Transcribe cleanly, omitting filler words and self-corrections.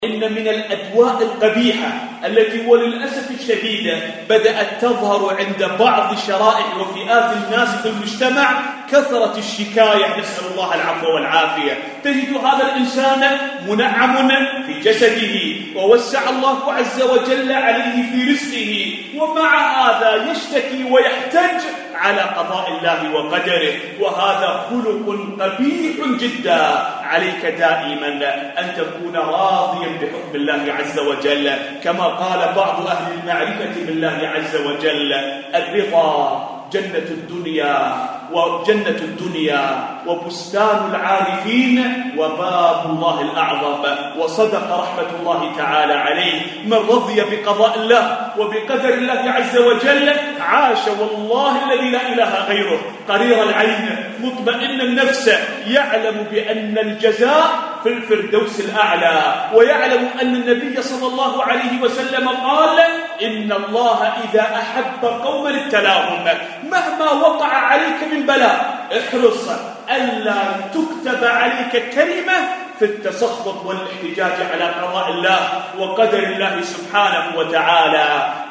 إن من الأدواء القبيحة التي وللأسف الشديد بدأت تظهر عند بعض شرائح وفئات الناس في المجتمع كثرة الشكاية، نسأل الله العفو والعافية. تجد هذا الإنسان منعم في جسده ووسع الله عز وجل عليه في رزقه، ومع هذا يشتكي ويحتج على قضاء الله وقدره، وهذا خلق قبيح جدا. عليك دائما أن تكون راضيا بحكم الله عز وجل، كما قال بعض أهل المعرفة بالله عز وجل: الرضا جنة الدنيا وبستان العارفين وباب الله الأعظم. وصدق رحمة الله تعالى عليه: من رضي بقضاء الله وبقدر الله عز وجل عاش والله الذي لا إله غيره قرير العين مطمئن النفس، يعلم بأن الجزاء في الفردوس الأعلى، ويعلم أن النبي صلى الله عليه وسلم قال: إن الله إذا أحب قوما ابتلاهم. مهما وقع عليك من بلاء احرص ألا تكتب عليك كلمة في التسخط والاحتجاج على قضاء الله وقدر الله سبحانه وتعالى.